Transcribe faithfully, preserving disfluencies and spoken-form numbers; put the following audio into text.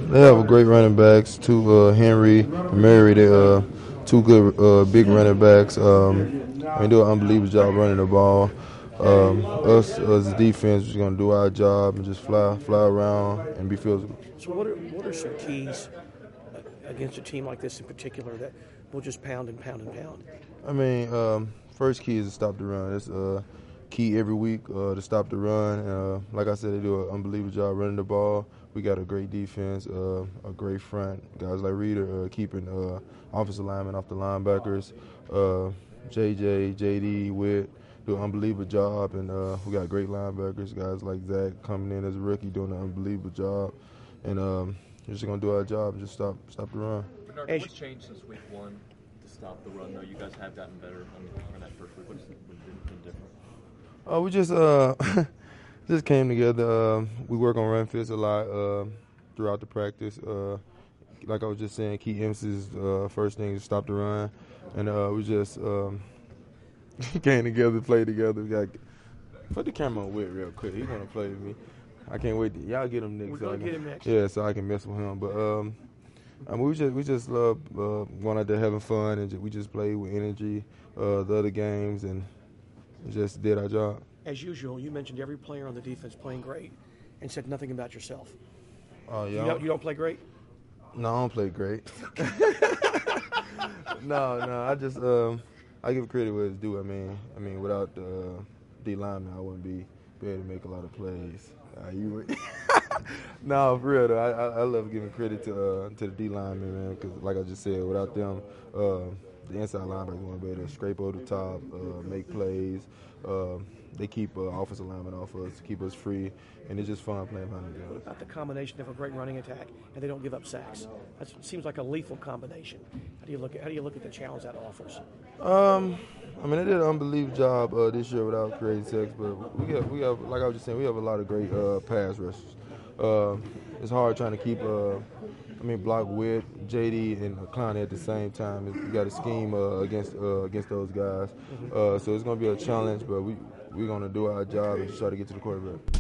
They have a great running backs. Two uh, Henry and Mary. They uh, two good uh, big running backs. Um, they do an unbelievable job running the ball. Um, us as a defense, we're gonna do our job and just fly, fly around and be physical. So, what are what are some keys against a team like this in particular that will just pound and pound and pound? I mean, um, first key is to stop the run. That's uh, key every week uh, to stop the run. Uh, like I said, they do an unbelievable job running the ball. We got a great defense, uh, a great front. Guys like Reader uh, keeping uh, offensive linemen off the linebackers. Uh, J J, J D, Witt do an unbelievable job, and uh, we got great linebackers. Guys like Zach coming in as a rookie doing an unbelievable job, and um, we're just gonna do our job and just stop stop the run. Bernard, what's changed since week one to stop the run? Though you guys have gotten better on, on that first week. What's been, been different? Uh, we just uh, just came together. Uh, we work on run fits a lot uh, throughout the practice. Uh, like I was just saying, key emphasis uh, first thing is stop the run, and uh, we just um, came together, played together. We got put the camera on Witt real quick. He want to play with me. I can't wait. To, y'all get him next. We're so gonna can, get him next. Yeah, so I can mess with him. But um, I mean, we just we just love uh, going out there having fun, and just, we just played with energy. Uh, the other games and. Just did our job. As usual, you mentioned every player on the defense playing great and said nothing about yourself. Oh, yeah. You don't, you don't play great? No, I don't play great. no, no. I just um, I give credit where it's due. I mean, I mean, without the uh, D lineman, I wouldn't be, be able to make a lot of plays. Uh, you would. No, for real though. I, I, I love giving credit to uh, to the D lineman, man, because like I just said, without them. Uh, The inside linebackers want to be able to scrape over the top, uh, make plays. Uh, they keep uh, offensive linemen off us, keep us free, and it's just fun playing behind the What guys. about the combination of a great running attack and they don't give up sacks? That seems like a lethal combination. How do you look at how do you look at the challenge that offers? Um, I mean, they did an unbelievable job uh, this year without creating sacks, but we have, we have, like I was just saying, we have a lot of great uh, pass rushers. Uh, it's hard trying to keep. Uh, I mean, block Witt, J D, and Clowney at the same time. You got to scheme uh, against uh, against those guys. Uh, so it's going to be a challenge, but we we're going to do our job and try to get to the quarterback.